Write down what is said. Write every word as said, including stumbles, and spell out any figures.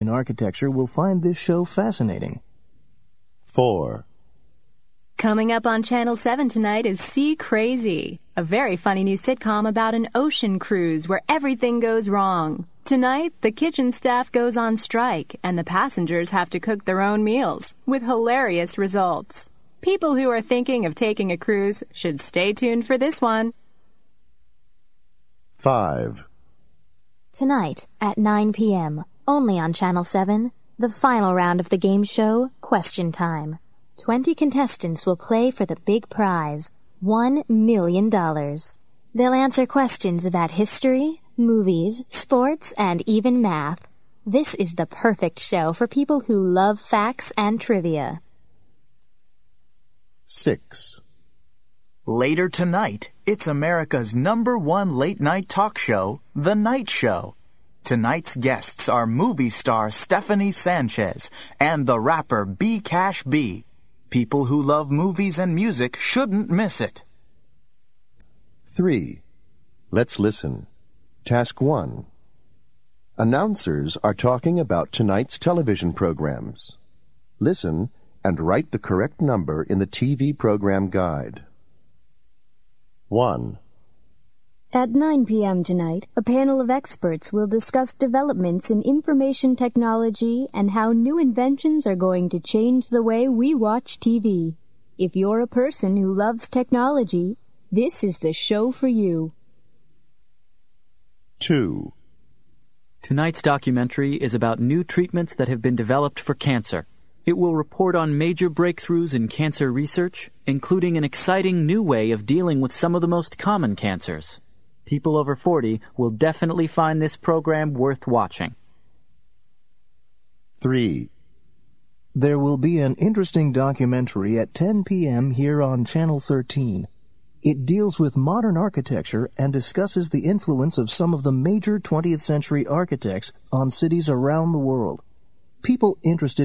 architecture will find this show fascinating. four. Coming up on Channel seven tonight is Sea Crazy, a very funny new sitcom about an ocean cruise where everything goes wrong. Tonight, the kitchen staff goes on strike, and the passengers have to cook their own meals, with hilarious results. People who are thinking of taking a cruise should stay tuned for this one. five. Tonight at nine p.m., only on Channel seven, the final round of the game show, Question Time. Twenty contestants will play for the big prize, one million dollars. They'll answer questions about history, movies, sports, and even math. This is the perfect show for people who love facts and trivia. six. Later tonight, it's America's number one late-night talk show, The Night Show. Tonight's guests are movie star Stephanie Sanchez and the rapper B Cash B. People who love movies and music shouldn't miss it. three. Let's listen. Task one. Announcers are talking about tonight's television programs. Listen and write the correct number in the T V program guide. one. At nine p.m. tonight, a panel of experts will discuss developments in information technology and how new inventions are going to change the way we watch T V. If you're a person who loves technology, this is the show for you. two. Tonight's documentary is about new treatments that have been developed for cancer. It will report on major breakthroughs in cancer research, including an exciting new way of dealing with some of the most common cancers. People over forty will definitely find this program worth watching. three. There will be an interesting documentary at ten p.m. here on Channel thirteen. It deals with modern architecture and discusses the influence of some of the major twentieth century architects on cities around the world. People interested